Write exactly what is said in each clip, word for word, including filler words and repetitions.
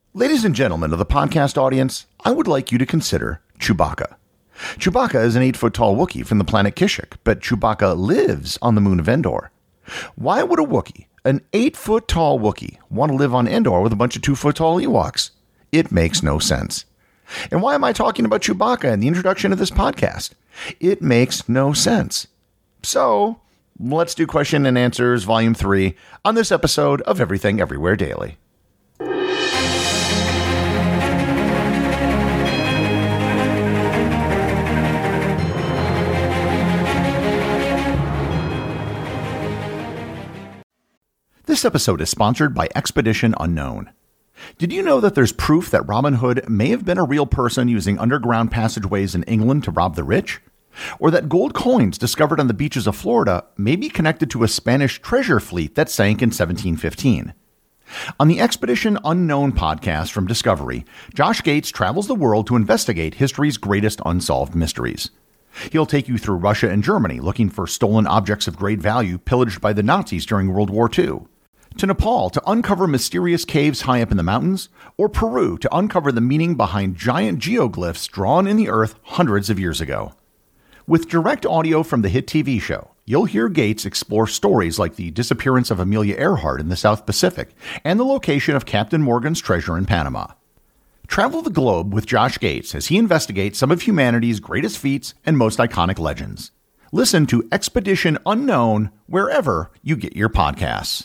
Ladies and gentlemen of the podcast audience, I would like you to consider Chewbacca. Chewbacca is an eight-foot-tall Wookiee from the planet Kashyyyk, but Chewbacca lives on the moon of Endor. Why would a Wookiee, an eight-foot-tall Wookiee, want to live on Endor with a bunch of two-foot-tall Ewoks? It makes no sense. And why am I talking about Chewbacca in the introduction of this podcast? It makes no sense. So, let's do Question and Answers Volume three on this episode of Everything Everywhere Daily. This episode is sponsored by Expedition Unknown. Did you know that there's proof that Robin Hood may have been a real person using underground passageways in England to rob the rich? Or that gold coins discovered on the beaches of Florida may be connected to a Spanish treasure fleet that sank in seventeen fifteen? On the Expedition Unknown podcast from Discovery, Josh Gates travels the world to investigate history's greatest unsolved mysteries. He'll take you through Russia and Germany looking for stolen objects of great value pillaged by the Nazis during World War Two, to Nepal to uncover mysterious caves high up in the mountains, or Peru to uncover the meaning behind giant geoglyphs drawn in the earth hundreds of years ago. With direct audio from the hit T V show, you'll hear Gates explore stories like the disappearance of Amelia Earhart in the South Pacific and the location of Captain Morgan's treasure in Panama. Travel the globe with Josh Gates as he investigates some of humanity's greatest feats and most iconic legends. Listen to Expedition Unknown wherever you get your podcasts.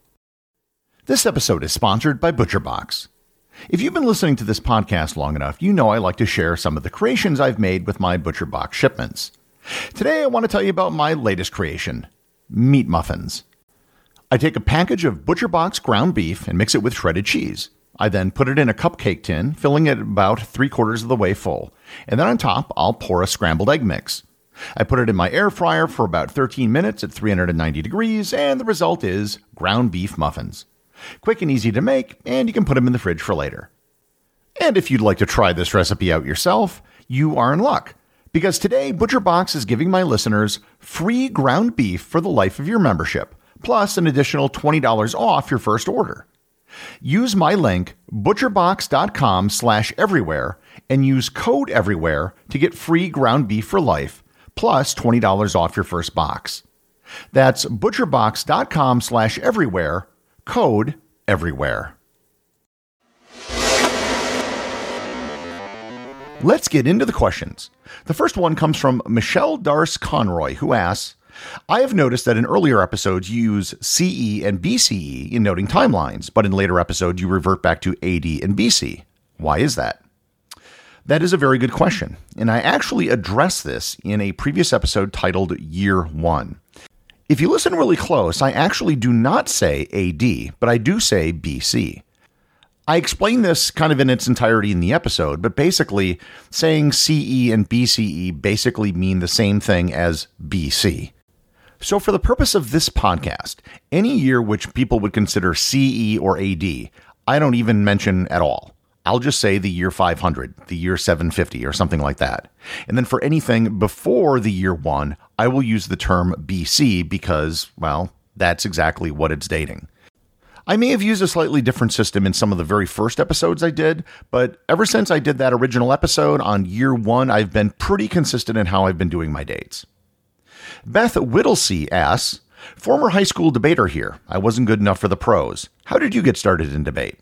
This episode is sponsored by ButcherBox. If you've been listening to this podcast long enough, you know I like to share some of the creations I've made with my ButcherBox shipments. Today I want to tell you about my latest creation, meat muffins. I take a package of ButcherBox ground beef and mix it with shredded cheese. I then put it in a cupcake tin, filling it about three quarters of the way full. And then on top, I'll pour a scrambled egg mix. I put it in my air fryer for about thirteen minutes at three hundred ninety degrees, and the result is ground beef muffins. Quick and easy to make, and you can put them in the fridge for later. And if you'd like to try this recipe out yourself, you are in luck, because today ButcherBox is giving my listeners free ground beef for the life of your membership, plus an additional twenty dollars off your first order. Use my link, butcherbox.com slash everywhere, and use code everywhere to get free ground beef for life, plus twenty dollars off your first box. That's butcherbox.com slash everywhere, code everywhere. Let's get into the questions. The first one comes from Michelle Darce Conroy, who asks, I have noticed that in earlier episodes you use C E and B C E in noting timelines, but in later episodes you revert back to A D and B C. Why is that? That is a very good question, and I actually addressed this in a previous episode titled Year One. If you listen really close, I actually do not say A D, but I do say B C. I explain this kind of in its entirety in the episode, but basically saying C E and B C E basically mean the same thing as B C. So for the purpose of this podcast, any year which people would consider C E or A D, I don't even mention at all. I'll just say the year five hundred, the year seven fifty, or something like that. And then for anything before the year one, I will use the term B C because, well, that's exactly what it's dating. I may have used a slightly different system in some of the very first episodes I did, but ever since I did that original episode on year one, I've been pretty consistent in how I've been doing my dates. Beth Whittlesey asks, former high school debater here. I wasn't good enough for the pros. How did you get started in debate?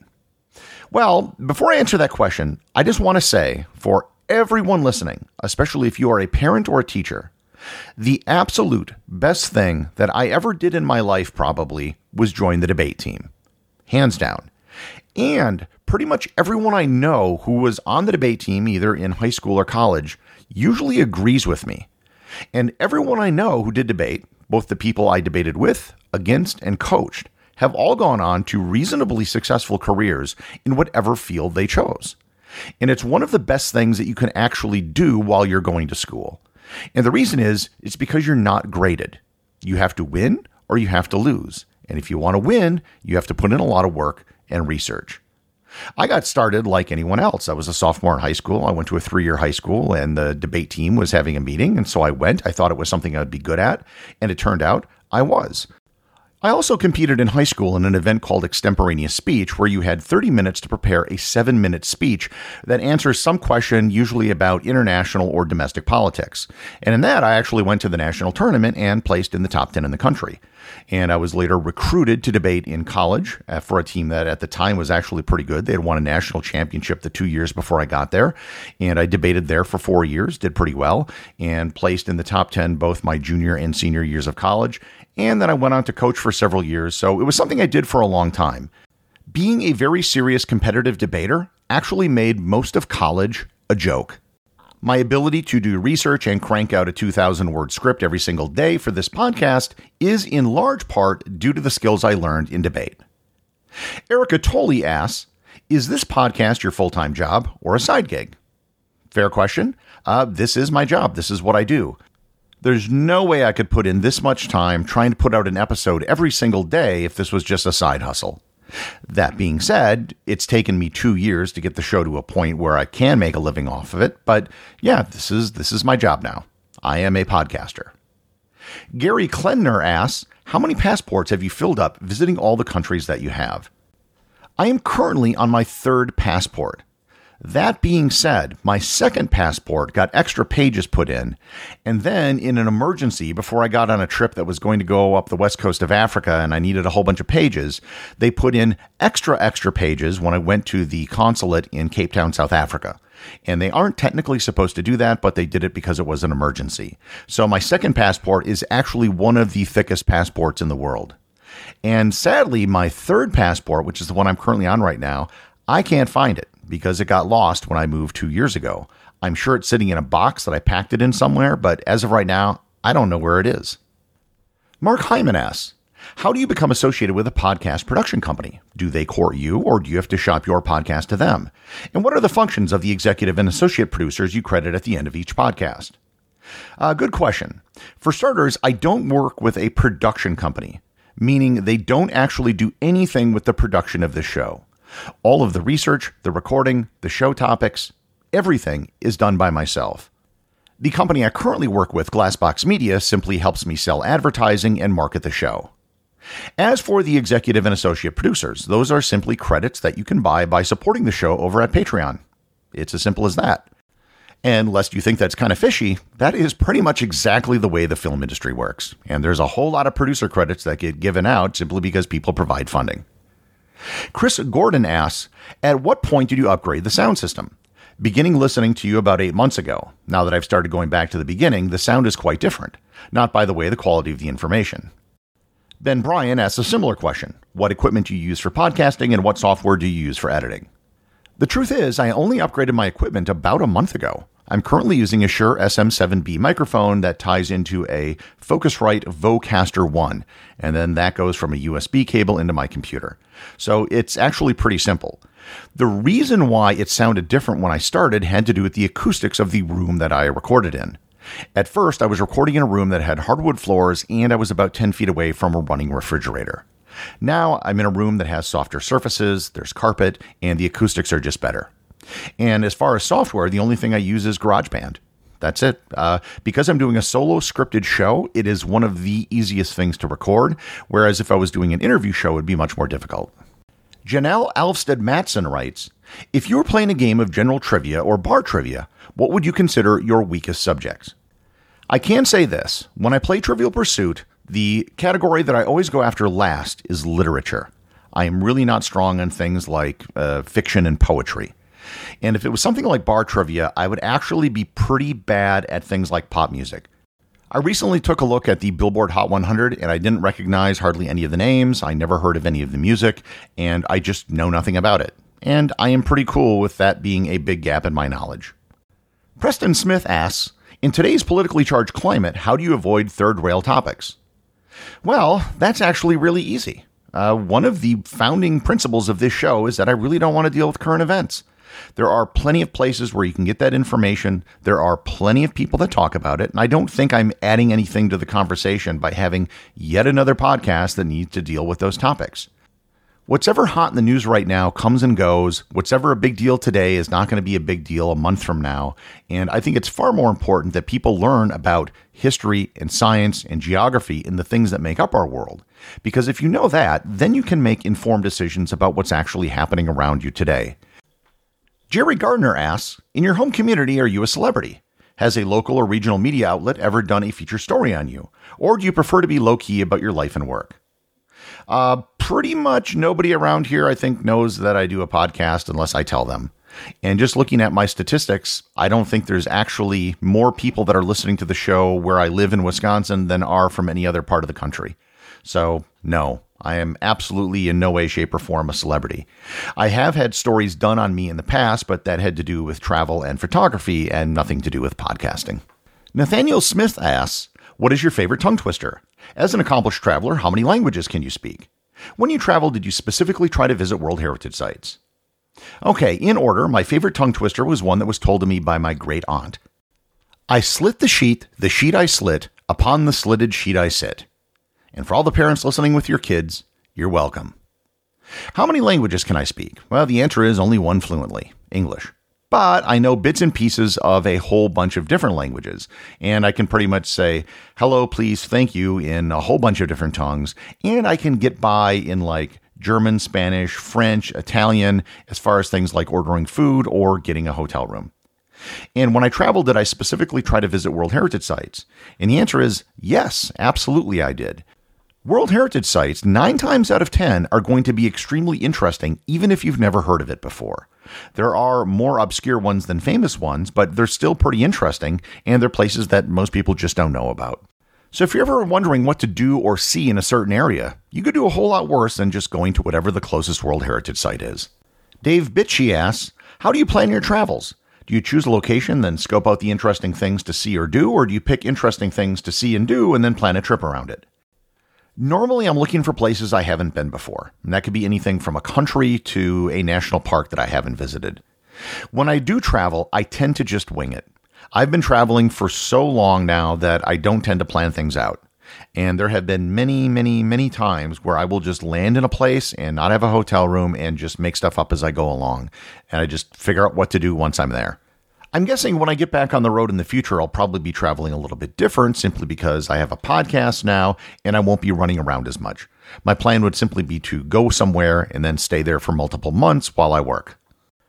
Well, before I answer that question, I just want to say, for everyone listening, especially if you are a parent or a teacher, the absolute best thing that I ever did in my life probably was join the debate team. Hands down. And pretty much everyone I know who was on the debate team, either in high school or college, usually agrees with me. And everyone I know who did debate, both the people I debated with, against, and coached, have all gone on to reasonably successful careers in whatever field they chose. And it's one of the best things that you can actually do while you're going to school. And the reason is, it's because you're not graded. You have to win or you have to lose. And if you want to win, you have to put in a lot of work and research. I got started like anyone else. I was a sophomore in high school. I went to a three-year high school and the debate team was having a meeting. And so I went. I thought it was something I'd be good at. And it turned out I was. I also competed in high school in an event called Extemporaneous Speech, where you had thirty minutes to prepare a seven-minute speech that answers some question, usually about international or domestic politics. And in that, I actually went to the national tournament and placed in the top ten in the country. And I was later recruited to debate in college for a team that at the time was actually pretty good. They had won a national championship the two years before I got there. And I debated there for four years, did pretty well, and placed in the top ten both my junior and senior years of college. And then I went on to coach for several years, so it was something I did for a long time. Being a very serious competitive debater actually made most of college a joke. My ability to do research and crank out a two thousand word script every single day for this podcast is in large part due to the skills I learned in debate. Erica Tolley asks, is this podcast your full-time job or a side gig? Fair question. Uh, this is my job. This is what I do. There's no way I could put in this much time trying to put out an episode every single day if this was just a side hustle. That being said, it's taken me two years to get the show to a point where I can make a living off of it, but yeah, this is this is my job now. I am a podcaster. Gary Klenner asks, how many passports have you filled up visiting all the countries that you have? I am currently on my third passport. That being said, my second passport got extra pages put in, and then in an emergency, before I got on a trip that was going to go up the west coast of Africa and I needed a whole bunch of pages, they put in extra, extra pages when I went to the consulate in Cape Town, South Africa. And they aren't technically supposed to do that, but they did it because it was an emergency. So my second passport is actually one of the thickest passports in the world. And sadly, my third passport, which is the one I'm currently on right now, I can't find it, because it got lost when I moved two years ago. I'm sure it's sitting in a box that I packed it in somewhere, but as of right now, I don't know where it is. Mark Hyman asks, how do you become associated with a podcast production company? Do they court you, or do you have to shop your podcast to them? And what are the functions of the executive and associate producers you credit at the end of each podcast? Uh, good question. For starters, I don't work with a production company, meaning they don't actually do anything with the production of the show. All of the research, the recording, the show topics, everything is done by myself. The company I currently work with, Glassbox Media, simply helps me sell advertising and market the show. As for the executive and associate producers, those are simply credits that you can buy by supporting the show over at Patreon. It's as simple as that. And lest you think that's kind of fishy, that is pretty much exactly the way the film industry works. And there's a whole lot of producer credits that get given out simply because people provide funding. Chris Gordon asks, at what point did you upgrade the sound system? Beginning listening to you about eight months ago. Now that I've started going back to the beginning, the sound is quite different. Not, by the way, the quality of the information. Ben Bryan asks a similar question. What equipment do you use for podcasting and what software do you use for editing? The truth is, I only upgraded my equipment about a month ago. I'm currently using a Shure S M seven B microphone that ties into a Focusrite Vocaster one, and then that goes from a U S B cable into my computer. So it's actually pretty simple. The reason why it sounded different when I started had to do with the acoustics of the room that I recorded in. At first, I was recording in a room that had hardwood floors, and I was about ten feet away from a running refrigerator. Now I'm in a room that has softer surfaces, there's carpet, and the acoustics are just better. And as far as software, the only thing I use is GarageBand. That's it. Uh, because I'm doing a solo scripted show, it is one of the easiest things to record, whereas if I was doing an interview show, it would be much more difficult. Janelle Alfstead Matson writes, if you were playing a game of general trivia or bar trivia, what would you consider your weakest subjects? I can say this. When I play Trivial Pursuit, the category that I always go after last is literature. I am really not strong on things like uh, fiction and poetry. And if it was something like bar trivia, I would actually be pretty bad at things like pop music. I recently took a look at the Billboard Hot one hundred, and I didn't recognize hardly any of the names. I never heard of any of the music, and I just know nothing about it. And I am pretty cool with that being a big gap in my knowledge. Preston Smith asks, in today's politically charged climate, how do you avoid third rail topics? Well, that's actually really easy. Uh, one of the founding principles of this show is that I really don't want to deal with current events. There are plenty of places where you can get that information. There are plenty of people that talk about it. And I don't think I'm adding anything to the conversation by having yet another podcast that needs to deal with those topics. What's ever hot in the news right now comes and goes. What's ever a big deal today is not going to be a big deal a month from now. And I think it's far more important that people learn about history and science and geography and the things that make up our world. Because if you know that, then you can make informed decisions about what's actually happening around you today. Jerry Gardner asks, in your home community, are you a celebrity? Has a local or regional media outlet ever done a feature story on you? Or do you prefer to be low-key about your life and work? Uh, pretty much nobody around here, I think, knows that I do a podcast unless I tell them. And just looking at my statistics, I don't think there's actually more people that are listening to the show where I live in Wisconsin than are from any other part of the country. So, no, I am absolutely in no way, shape, or form a celebrity. I have had stories done on me in the past, but that had to do with travel and photography and nothing to do with podcasting. Nathaniel Smith asks, what is your favorite tongue twister? As an accomplished traveler, how many languages can you speak? When you traveled, did you specifically try to visit World Heritage Sites? Okay, in order, my favorite tongue twister was one that was told to me by my great aunt. I slit the sheet, the sheet I slit, upon the slitted sheet I sit. And for all the parents listening with your kids, you're welcome. How many languages can I speak? Well, the answer is only one fluently, English. But I know bits and pieces of a whole bunch of different languages, and I can pretty much say, hello, please, thank you, in a whole bunch of different tongues, and I can get by in like German, Spanish, French, Italian, as far as things like ordering food or getting a hotel room. And when I traveled, did I specifically try to visit World Heritage Sites? And the answer is yes, absolutely I did. World Heritage Sites, nine times out of ten, are going to be extremely interesting, even if you've never heard of it before. There are more obscure ones than famous ones, but they're still pretty interesting, and they're places that most people just don't know about. So if you're ever wondering what to do or see in a certain area, you could do a whole lot worse than just going to whatever the closest World Heritage Site is. Dave Bitchie asks, how do you plan your travels? Do you choose a location, then scope out the interesting things to see or do, or do you pick interesting things to see and do and then plan a trip around it? Normally, I'm looking for places I haven't been before. And that could be anything from a country to a national park that I haven't visited. When I do travel, I tend to just wing it. I've been traveling for so long now that I don't tend to plan things out. And there have been many, many, many times where I will just land in a place and not have a hotel room and just make stuff up as I go along. And I just figure out what to do once I'm there. I'm guessing when I get back on the road in the future, I'll probably be traveling a little bit different simply because I have a podcast now and I won't be running around as much. My plan would simply be to go somewhere and then stay there for multiple months while I work.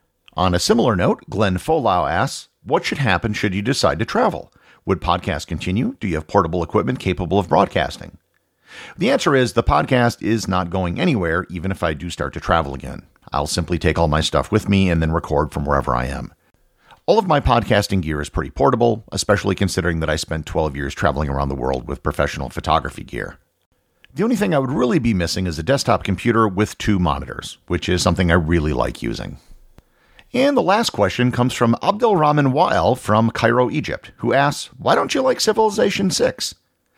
On a similar note, Glenn Folau asks, what should happen should you decide to travel? Would podcasts continue? Do you have portable equipment capable of broadcasting? The answer is the podcast is not going anywhere, even if I do start to travel again. I'll simply take all my stuff with me and then record from wherever I am. All of my podcasting gear is pretty portable, especially considering that I spent twelve years traveling around the world with professional photography gear. The only thing I would really be missing is a desktop computer with two monitors, which is something I really like using. And the last question comes from Abdelrahman Wael from Cairo, Egypt, who asks, why don't you like Civilization six?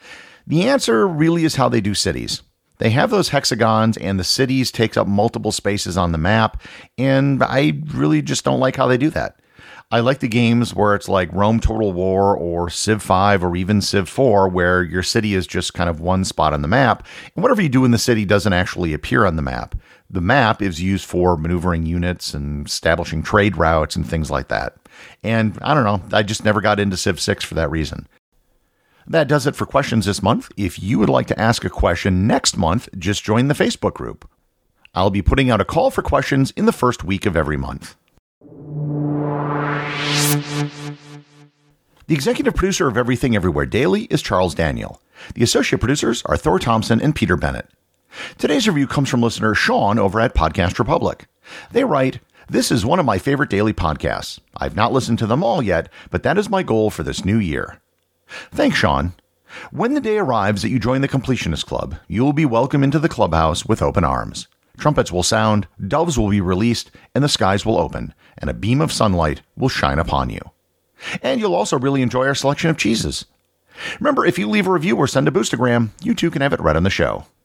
The answer really is how they do cities. They have those hexagons and the cities take up multiple spaces on the map, and I really just don't like how they do that. I like the games where it's like Rome Total War or Civ five or even Civ four, where your city is just kind of one spot on the map, and whatever you do in the city doesn't actually appear on the map. The map is used for maneuvering units and establishing trade routes and things like that. And I don't know, I just never got into Civ six for that reason. That does it for questions this month. If you would like to ask a question next month, just join the Facebook group. I'll be putting out a call for questions in the first week of every month. The executive producer of Everything Everywhere Daily is Charles Daniel. The associate producers are Thor Thompson and Peter Bennett. Today's review comes from listener Sean over at Podcast Republic. They write, this is one of my favorite daily podcasts. I've not listened to them all yet, but that is my goal for this new year. Thanks, Sean. When the day arrives that you join the Completionist Club, you will be welcomed into the clubhouse with open arms. Trumpets will sound, doves will be released, and the skies will open, and a beam of sunlight will shine upon you. And you'll also really enjoy our selection of cheeses. Remember, if you leave a review or send a boostagram, you too can have it read on the show.